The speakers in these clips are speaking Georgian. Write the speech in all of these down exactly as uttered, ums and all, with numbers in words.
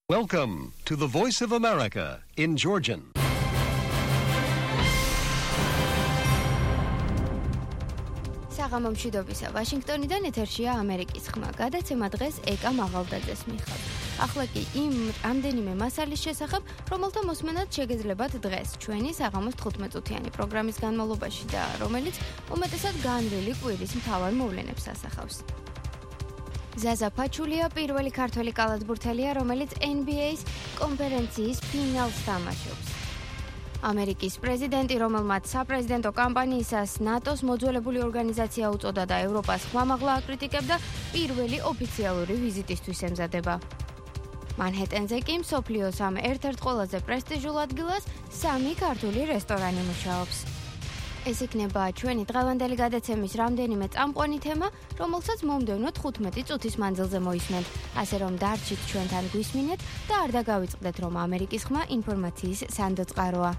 Welcome to the Voice of America in Georgian. საღამო მშვიდობისა. ვაშინგტონიდან ეთერშია ამერიკის ხმა. გადაცემა დღეს ეკა მაღალდაძეს მიხარ. ახლა კი იმ ამდენიმე მასალის შესახებ, რომელთა მოსმენად შეგეძლებათ დღეს ჩვენი საღამოს თხუთმეტ-წუთიანი პროგრამის განმავლობაში და რომელიც უმეტესად განვლილი კვირის მთავარ მოვლენებს ასახავს. ზაზა ფაჩულია პირველი ქართველი კალათბურთელია, რომელიც ენ ბი ეის კონფერენციის ფინალს თამაშობს. ამერიკის პრეზიდენტი, რომელმაც საპრეზიდენტო კამპანიისას ნატოს მოძველებული ორგანიზაცია უწოდა და ევროპას ხმამაღლა აკრიტიკებდა, პირველი ოფიციალური ვიზიტისთვის ემზადება. მანჰეტენზე კი მსოფლიოს ამ ერთ-ერთ ყველაზე პრესტიჟულ ადგილას სამი ქართული რესტორანი მუშაობს. ეს იქნება ჩვენი დღევანდელი გადაცემის რამდენიმე წამყვანი თემა, რომელსაც მომდევნო თხუთმეტი წუთის მანძილზე მოისმენთ. ასე რომ დარჩით ჩვენთან გვისმინეთ და არ დაგავიწყდეთ, რომ ამერიკის ხმა ინფორმაციის სანდო წყაროა.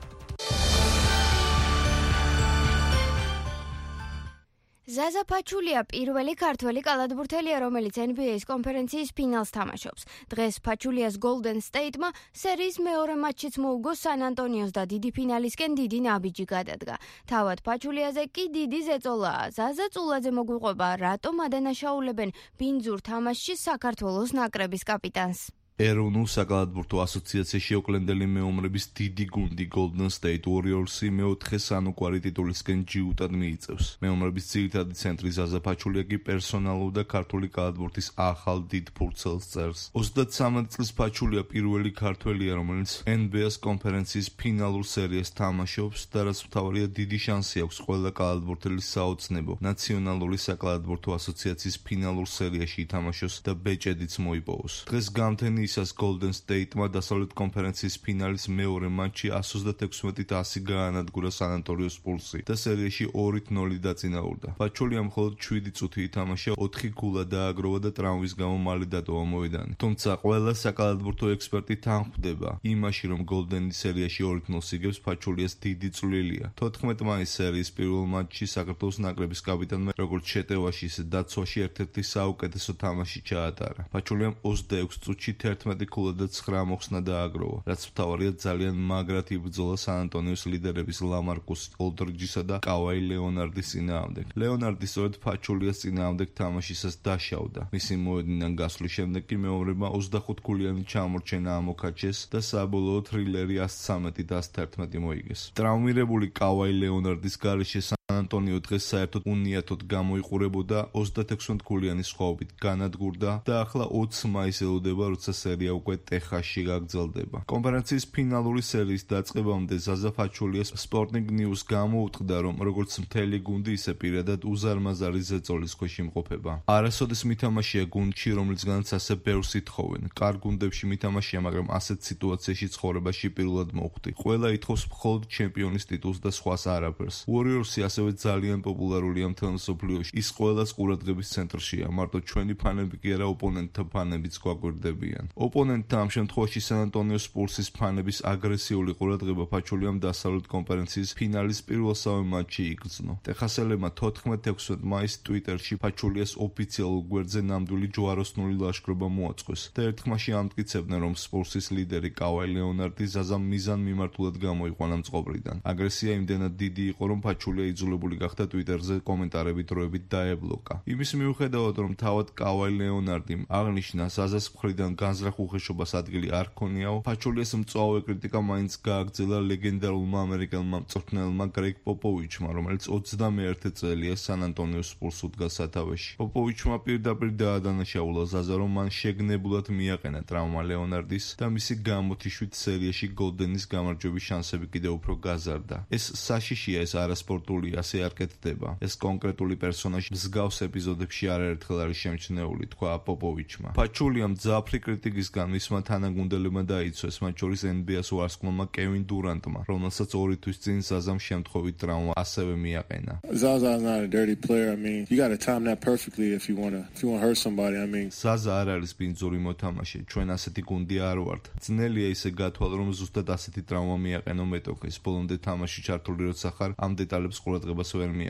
ზაზა ფაჩულია პირველი ქართველი კალათბურთელია, რომელიც ენ ბი ეის კონფერენციის ფინალს თამაშობს. დღეს ფაჩულიას Golden State-მა სერიის მეორე მატჩიც მოუგო სან ანტონიოს და დიდი ფინალისკენ დიდი ნაბიჯი გადადგა. თავად ფაჩულიაზე კი დიდი ზეწოლაა. ზაზა წულაძე მოგვიყვება, რატომ ადანაშაულებენ ბინძურ თამაშში საქართველოს ნაკრების კაპიტანს. ეროვნულ საკალათბურთო ასოციაციაში ოკლენდელი მეომრების დიდი გუნდი Golden State Warriors-ი მეოთხე სანუკვარი ტიტულისკენ ჯიუტად მიიწევს. მეომრების ძირითადი ცენტრი ზაზა ფაჩულია კი პერსონალობდა ქართული კალათბურთის ახალ დიდ ფურცელს წერს. ოცდათსამეტ წლის ფაჩულია პირველი ქართველია, რომელიც ენ ბი ეის კონფერენციის ფინალურ სერიას თამაშობს და რაც მთავარია, დიდი შანსი აქვს ყველა კალათბურთელის საოცნებო ნაციონალური საკალათბურთო ასოციაციის ფინალურ სერიაში ითამაშოს და ბეჭედიც მოიპოვოს. დღეს გამთენი ისას Golden State-მა დასავლეთ კონფერენციის ფინალის მეორე მატჩი one ოცდაექვსმეტ ასი გაანადგურა სან ანტონიოს სპურსი და სერიაში ორი ნული დაწინაურდა. ფაჩულიამ მხოლოდ შვიდი წუთი ითამაშა, ოთხი გოლა დააგროვა და ტრავმის გამო მალე დატოვა მოედანი. თუმცა ყველა საკალათბურთო ექსპერტი თანხმდება იმაში, რომ Golden სერიაში ორი ნულს იგებს ფაჩულიას დიდი წვლილია. თოთხმეტ მაისს სერიის პირველ მატჩში საქართველოს ნაკრების კაპიტანმა როგორც შეტევაში, ისე დაცვაში ერთ-ერთი საუკეთესო თამაში ჩაატარა. ფაჩულიამ ოცდაექვსი წუთში ერთმეტი ქულა და ცხრა მოხსნა დააგროვა, რაც მთავარია ძალიან მაგრად იბრძოლა სან ანტონიოს ლიდერების ლამარკუს ოლდრიჯისა და კავაი ლეონარდის წინააღმდეგ. ლეონარდი სწორედ ფაჩულიას წინააღმდეგ თამაშისას დაშავდა. მისი მოედნიდან გასვლის შემდეგ კი მეომრებმა ოცდახუთ ქულიანი ჩამორჩენა ამოქაჩეს და საბოლოო თრილერი one thirteen და one thirteen მოიგეს. ტრავმირებული კავაი ლეონარდის გარეშე სან ანტონიო დღეს საერთოდ უნიათოდ გამოიყურებოდა ოცდაექვსმეტ ქულიანი სხვაობით განადგურდა და ახლა ოცი მაისს ელოდება, როცა სერია უკვე ტეხასში გაგრძელდება. კონფერენციის ფინალური სერიის დაწყებამდე ზაზა ფაჩულიას Sporting News გამოუტყდა, რომ როგორც მთელი გუნდი, ისე პირადად უზარმაზარი ზეწოლის ქვეშ იმყოფება. არასოდეს მითამაშია გუნდში, რომლისგანაც ასე ბევრს ითხოვენ. კარგ გუნდებში მითამაშია, მაგრამ ასეთ სიტუაციაში ცხოვრებაში პირველად მოხვდი. ყველა ითხოვს მხოლოდ ჩემპიონის ტიტულს და სხვას არაფერს. Warriors-ი ასევე ძალიან პოპულარულია მთელ მსოფლიოში. ის ყველას ყურადღების ცენტრშია. მარტო ჩვენი ფანები კი არა, ოპონენტთა ფანებიც გვაკვირდებიან. ოპონენტთა ამ შემთხვევაში სან ანტონიოს სპურსის ფანების აგრესიული ყურადღება ფაჩულიამ დასავლეთ კონფერენციის ფინალის პირველსავე მატჩში იგრძნო. ტეხასელებმა თოთხმეტ-ექვსმეტ მაისს ტვიტერში ფაჩულიას ოფიციალურ გვერდზე ნამდვილი ჯვაროსნული ლაშქრობა მოაწყვეს და ერთხმაში ამტკიცებდნენ, რომ სპურსის ლიდერი კავაი ლეონარდი ზაზამ მიზანმიმართულად გამოიყვანა მწყობრიდან. აგრესია იმდენად დიდი იყო, რომ ფაჩულია იძულებული გახდა ტვიტერზე კომენტარებით დროებით დაებლოკა. იმის მიუხედავად, რომ თავად კავაი ლეონარდიმ აღნიშნა ზაზას მხრიდან განზრახ-უხეშობას ადგილი არ ქონიაო, ფაჩულიას მწვავე კრიტიკა მაინც გააგრძელა ლეგენდარულმა ამერიკელმა მწვრთნელმა გრეგ პოპოვიჩმა, რომელიც ოცდამეერთე წელია სან ანტონიოს სპურს უდგა სათავეში. პოპოვიჩმა პირდაპირ დაადანაშაულა ზაზა, რომ მან შეგნებულად მიაყენა ტრავმა ლეონარდის და მისი გამოთიშვით სერიაში Golden-ის გამარჯვების შანსები კიდევ უფრო გაზარდა. ეს საშიშია, ეს არასპორტული, ასე არ კეთდება. ეს კონკრეტული პერსონაჟი მსგავს ეპიზოდებში არაერთხელ არის შემჩნეული, თქვა პოპოვიჩმა. ფაჩულიამ მძაფრი კრიტიკისგან მისმა თანაგუნდელებმა დაიცვეს, მათ შორის ენ ბი ეის ვარსკვლავმა კევინ დურანტმა, რომელსაც ორი თვის წინ ზაზამ შემთხვევით ტრავმა ასევე მიაყენა. Zaza's not a dirty player. I mean, you got to time that perfectly if you want to if you want to hurt somebody. I mean, ზაზა არ არის ბინძური მოთამაშე. ჩვენ ასეთი გუნდი არ ვართ. ძნელია ისე გათვალო, რომ ზუსტად ასეთი ტრავმა მიაყენო მეტოქეს. ბოლომდე თამაში ჩართული როცა ხარ, ამ დეტალებს ყურადღებას ვერ მიაქცევ.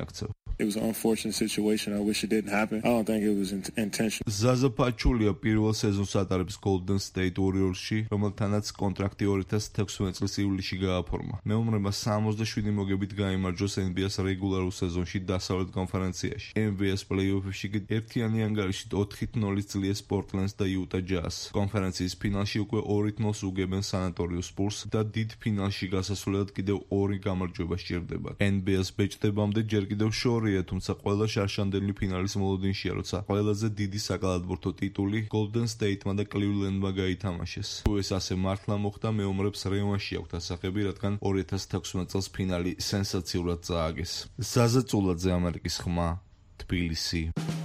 It was an unfortunate situation. I wish it didn't happen. I don't think it was in- intentional. Zaza Pachulia პირველ სეზონს ატარებს Golden State Warriors-ში, რომელთანაც კონტრაქტი ორი ათას თექვსმეტ წლის ივლისში გააფორმა. მეომრებმა სამოცდაშვიდი მოგებით გაიმარჯვეს N B A-ს რეგულარულ სეზონში დასავლეთ კონფერენციაში. N B A-ს პლეი-ოფებში კი ერთიანი ანგარიშით ოთხი ნული ძლიერს Portland-ს და Utah Jazz. კონფერენციის ფინალში უკვე ორი ნულს უგებენ San Antonio Spurs და დიდ ფინალში გასასვლელად კიდევ ორი გამარჯვება სჭირდებათ. N B A-ს ბეჭდებამდე ჯერ კიდევ შორია, თუმცა ყველა შარშანდელი ფინალის მოლოდინშია, როცა ყველაზე დიდი საკალათბურთო ტიტული Golden State-მა და Cleveland-მა გაითამაშეს. თუ ეს ასე მართლა მოხდა, მეომრებს რევანში აქვთ ასახები, რადგან ორი ათას თექვსმეტ წელს ფინალი სენსაციურად წააგეს. ზაზა წულაძე, ამერიკის ხმა, თბილისი.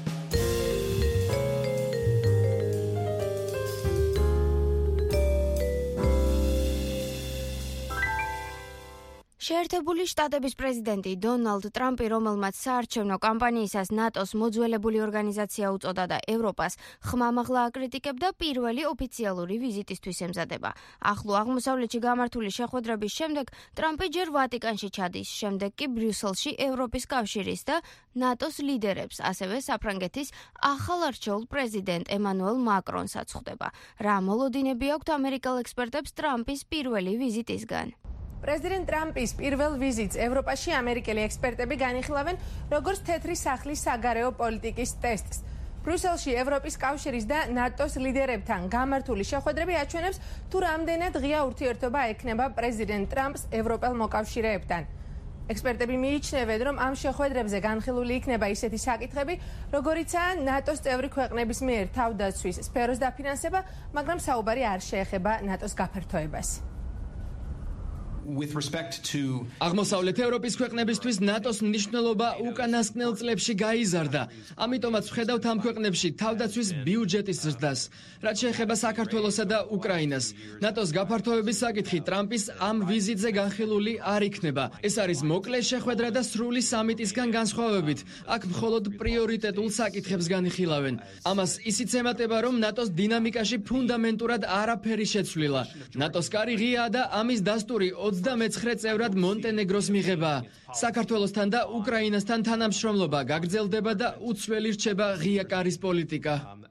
შეერთებული შტატების პრეზიდენტი დონალდ ტრამპი, რომელმაც საარჩევნო კამპანიისას ნატოს მოძველებული ორგანიზაცია უწოდა და ევროპას ხმამაღლა აკრიტიკებდა, პირველი ოფიციალური ვიზიტისთვის ემზადება. ახლო აღმოსავლეთში გამართული შეხვედრების შემდეგ ტრამპი ჯერ ვატიკანში ჩადის, შემდეგ კი ბრიუსელში ევროპის კავშირის და ნატოს ლიდერებს, ასევე საფრანგეთის ახალარჩეულ პრეზიდენტ ემანუელ მაკრონს აცხდება. რა მოლოდინები აქვთ ამერიკელ ექსპერტებს ტრამპის პირველი ვიზიტისგან? პრეზიდენტ ტრამპის პირველ ვიზიტს ევროპაში ამერიკელი ექსპერტები განიხილავენ როგორც თეთრი სახლის საგარეო პოლიტიკის ტესტს. ბრიუსელში ევროპის კავშირის და ნატოს ლიდერებთან გამართული შეხვედრები აჩვენებს, თუ რამდენად ღია ურთიერთობა ექნება პრეზიდენტ ტრამპს ევროპელ მოკავშირეებთან. ექსპერტები მიიჩნევენ, რომ ამ შეხვედრებზე განხილული იქნება ისეთი საკითხები, როგორიცაა ნატოს წევრი ქვეყნების მიერ თავდაცვის სფეროს დაფინანსება, მაგრამ საუბარი არ შეეხება ნატოს გაფართოებას. With respect to აღმოსავლეთ ევროპის ქვეყნებისთვის ნატოს მნიშვნელობა უკანასკნელ წლებში გაიზარდა. ამიტომაც ვხედავთ ამ ქვეყნებში თავდაცვის ბიუჯეტის ზრდას. რაც შეეხება საქართველოსა და უკრაინას, ნატოს გაფართოების საკითხი ტრამპის ამ ვიზიტზე განხილული არ იქნება. ეს არის მოკლე შეხვედრა და სრული სამიტისგან განსხვავებით, აქ მხოლოდ პრიორიტეტულ საკითხებს განიხილავენ. ამას ისიც ემატება, რომ ნატოს დინამიკაში ფუნდამენტურად არაფერი შეცვლილა. ნატოს კარი ღიაა და ამის დასტური ოცდამეცხრე წევრად მონტენეგროს მიღება. საქართველოსთან და უკრაინასთან თანამშრომლობა გაგრძელდება და უცვლელი რჩება ღია კარის პოლიტიკა.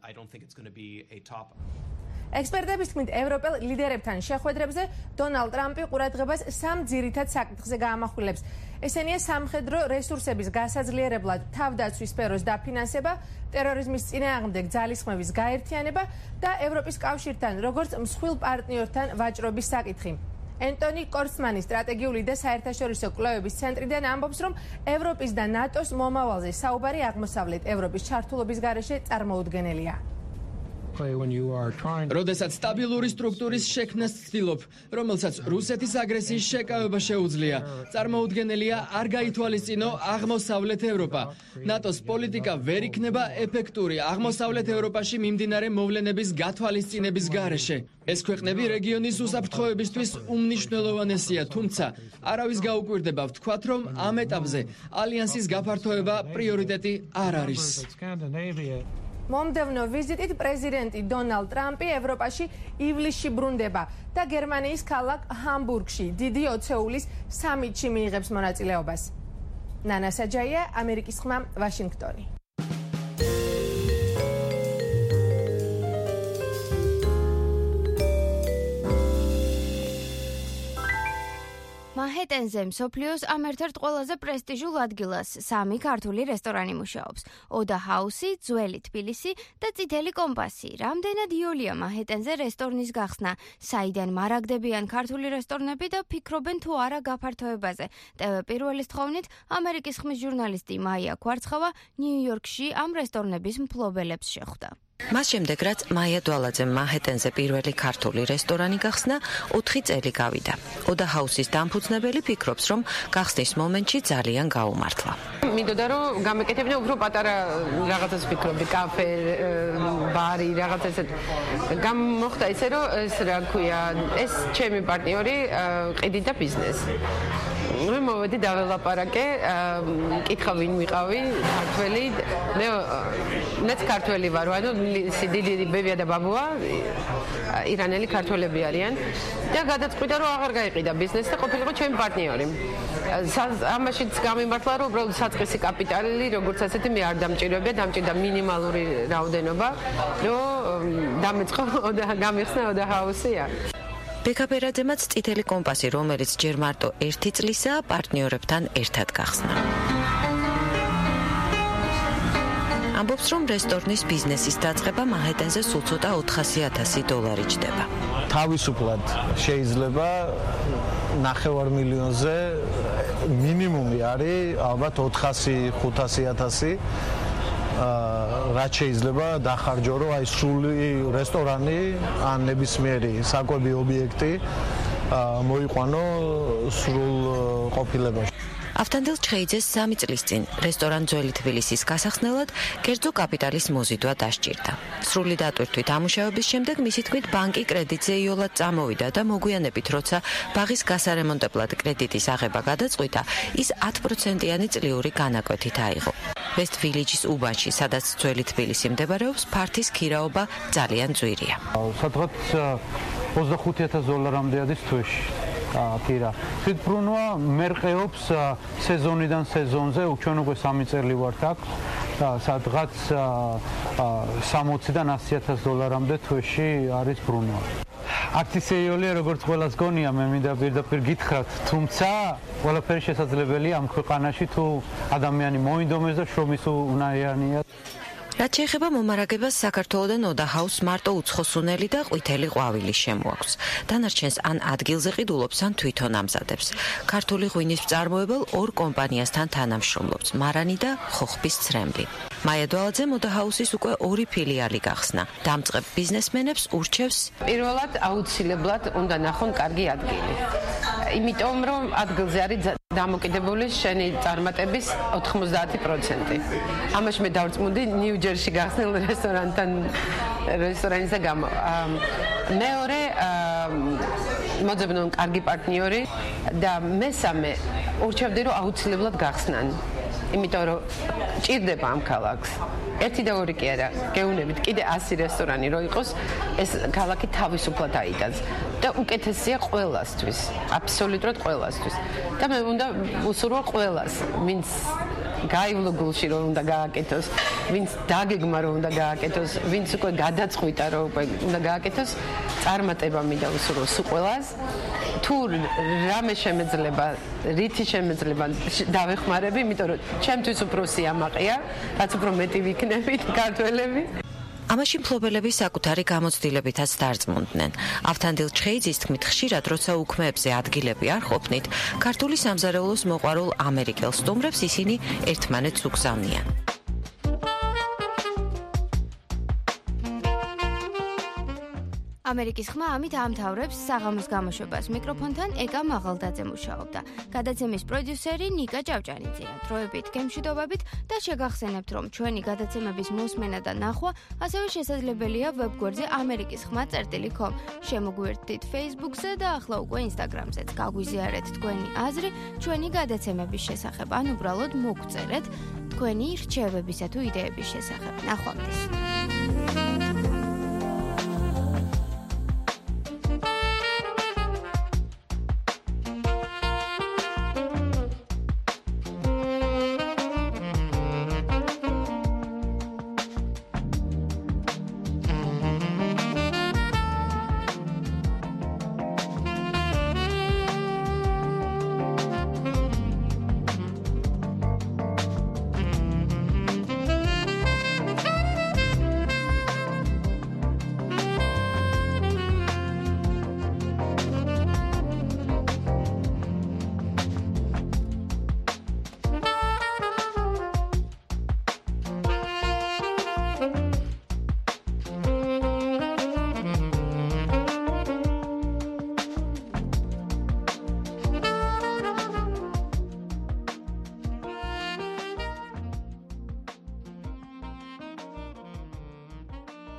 ექსპერტების თქმით, ევროპელ ლიდერებთან შეხვედრებზე დონალდ ტრამპი ყურადღებას სამ ძირითად საკითხზე გაამახვილებს. ესენია სამხედრო რესურსების გასაძლიერებლად თავდაცვის სფეროს დაფინანსება, ტერორიზმის წინააღმდეგ ძალისხმევის გაერთიანება და ევროპის კავშირთან როგორც მსხვილ პარტნიორთან ვაჭრობის საკითხი. ენტონი კორცმანი სტრატეგიული და საერთაშორისო კვლევების ცენტრიდან ამბობს, რომ ევროპის და ნატოს მომავალზე საუბარი აღმოსავლეთ ევროპის ჩართულობის გარეშე წარმოუდგენელია. როდესაც სტაბილური სტრუქტურის შექმნას ცდილობ, რომელსაც რუსეთის აგრესიის შეკავება შეუძლია, წარმოუდგენელია არ გაითვალისწინო აღმოსავლეთ ევროპა. ნატოს პოლიტიკა ვერ იქნება ეფექტური აღმოსავლეთ ევროპაში მიმდინარე მოვლენების გათვალისწინების გარეშე. ეს ქვეყნები რეგიონის უსაფრთხოებისთვის უმნიშვნელოვანესია, თუმცა არავის გაუკვირდება ვთქვათ, რომ ამ ეტაპზე ალიანსის გაფართოება პრიორიტეტი არ არის. მომდევნო ვიზიტით პრეზიდენტი დონალდ ტრამპი ევროპაში ივლისში ბრუნდება და გერმანიის ქალაქ ჰამბურგში დიდი ოცეულის სამიტში მიიღებს მონაწილეობას. ნანა საჯაია, ამერიკის ხმა, ვაშინგტონი. მანჰეტენზე მსოფლიოს ამ ერთ-ერთ ყველაზე პრესტიჟულ ადგილას სამი ქართული რესტორანი მუშაობს. ოდა ჰაუსი, ძველი თბილისი და წითელი კომპასი. რამდენად იოლია მანჰეტენზე რესტორნის გახსნა, საიდან მარაგდებიან ქართული რესტორნები და ფიქრობენ თუ არა გაფართოებაზე. ტევ პირველის თხოვნით ამერიკის ხმის ჟურნალისტი მაია ქვარცხავა ნიუ-იორკში ამ რესტორნების მფლობელებს შეხვდა. მას შემდეგ, რაც მაია დვალაძემ მანჰეტენზე პირველი ქართული რესტორანი გახსნა, ოთხი წელი გავიდა. ოდა ჰაუსის დამფუძნებელი ფიქრობს, რომ გახსნის მომენტში ძალიან გაუმართლა. მინდოდა რომ გამეკეთებინა უფრო პატარა რაღაცას ვფიქრობდი, კაფე, ბარი, რაღაც ესეთ. გამოხდა ისე რომ ეს რა ქვია, ეს ჩემი პარტნიორი ყიდი და ბიზნესი. მე მოვედი დაველაპარაკე, მკითხა ვინ ვიყავი, ქართველი, მე მეც ქართველი ვარ, ანუ დიდი ბებია და ბაბუა ირანელი ქართველები არიან და გადაწყვიტა რომ აღარ გაიყიდა ბიზნესი და ყოფილიყო ჩემი პარტნიორი. ამაშიც გამიმართლა რომ უბრალოდ საწყისი კაპიტალი როგორც ასეთი მე არ დამჭირებია, დამჭირდა მინიმალური რაოდენობა, რომ დამეწყო და გამიხსნა და ჰაუსია. ბეკაპერაძემაც წითელი კომპასი, რომელიც ჯერ მარტო ერთი წლისაა, პარტნიორებთან ერთად გახსნა. ამბობს, რომ რესტორნის ბიზნესის დაწყება მანჰეტენზე სულ ცოტა ოთხასი ათასი დოლარი ჯდება. თავისუფლად შეიძლება ნახევარ მილიონზე მინიმუმი არის ალბათ ოთხასი ხუთასი ათასი. რაც შეიძლება დახარჯო, რომ აი სრული რესტორანი ან ნებისმიერი საკვები ობიექტი მოიყვანო სრულ ყოფილებაში. ავთანდილ ჩხეიძეს სამი წლის წინ რესტორან ძველი თბილისის გასახსნელად კერძო კაპიტალის მოზიდვა დასჭირდა. სრული დატვირთვით ამუშავების შემდეგ მისი თქმით ბანკი კრედიტზე იოლად წამოვიდა და მოგვიანებით როცა ბაღის გასარემონტებლად კრედიტის აღება გადაწყვიტა, ის ათი პროცენტიანი წლიური განაკვეთით აიღო. West Village-ის უბანში, სადაც ძველი თბილისი მდებარეობს, ფართის ქირაობა ძალიან ძვირია. სადღაც ოცდახუთი ათასი დოლარამდე არის თვეში. კირა. თვითბრუნვა მერყეობს სეზონიდან სეზონზე, ჩვენ უკვე სამი წელი ვართ აქ და სადღაც სამოციდან ასი ათასი დოლარამდე თვეში არის ბრუნვა. აქციეოლია როგორც ყველას გონია, მე მინდა პირდაპირ გითხრათ, თუმცა ყველაფერი შესაძლებელია ამ ქვეყანაში თუ ადამიანი მოინდომეს და შრომის უნარიანია. რაც შეეხება მომარაგებას, საქართველოდან ოდაჰაუს მარტო უცხოსუნელი და ყვითელი ყვავილი შემოაქვს. დანარჩენს ან ადგილზე ყიდულობს, ან თვითონ ამზადებს. ქართული ღვინის მწარმოებელ ორ კომპანიასთან თანამშრომლობს, მარანი და ხოხბის ცრემლი. მაია დვალაძემ ოდაჰაუსის უკვე ორი ფილიალი გახსნა. დამწყებ ბიზნესმენებს ურჩევს პირველად აუცილებლად უნდა ნახონ კარგი ადგილი. იმიტომ რომ ადგილზე არის დამოკიდებული შენი წარმატების ოთხმოცდაათი პროცენტი. ამაში მე დავწმუნდი ნიუ-ჯერსიში გახსნილ რესტორანთან რესტორანისა გამო. მეორე მოძებნონ კარგი პარტნიორი და მესამე ურჩევდი რომ აუცილებლად გახსნან. იმიტომ რომ ჭირდება ამ ქალაქს. ერთი და ორი კი არა, გეუნებით კიდე ასი რესტორანი რო იყოს, ეს ქალაქი თავისუფლად აიტანს და უკეთესია ყველასთვის, აბსოლუტურად ყველასთვის. და მე უნდა უსურვო ყველას, ვინც გაივლო გულში რომ უნდა გააკეთოს, ვინც დაგეგმა რომ უნდა გააკეთოს, ვინც უკვე გადაწყვიტა რომ უკვე უნდა გააკეთოს, წარმატება მინდა უსურვო სულ ყველას. თუ რამე შემეძლება, რითი შემეძლება დავეხმარები, იმიტომ რომ ჩემთვის უფრო სიამაყეა, რაც უფრო მეტი ვიქნებით ქართველები. ამაში მფლობელები საკუთარი გამოცდილებითაც დარწმუნდნენ. ავთანდილ ჩხეიძის თქმით, ხშირად როცა უქმეებზე ადგილები არ ყოფნით, ქართული სამზარეულოს მოყვარულ ამერიკელ სტუმრებს ისინი ერთმანეთს უგზავნიან. ამერიკის ხმა ამით ამთავრებს საღამოს გამოშვებას. მიკროფონთან ეკა მაღალდაძე მუშაობდა. გადაცემის პროდიუსერი ნიკა ჭავჭანიძეა. დროებით გემშვიდობებით და შეგახსენებთ, რომ ჩვენი გადაცემების მოსმენა და ნახვა ასევე შესაძლებელია ვებგვერდზე ამერიკის ხმა წერტილი კომ. შემოგვიერთდით Facebook-ზე და ახლა უკვე Instagram-ზეც. გაგვიზიარეთ თქვენი აზრი ჩვენი გადაცემების შესახებ, ან უბრალოდ მოგწერეთ თქვენი რჩევებისა თუ იდეების შესახებ. ნახვამდის.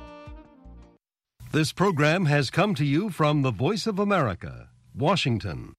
This program has come to you from the Voice of America, Washington.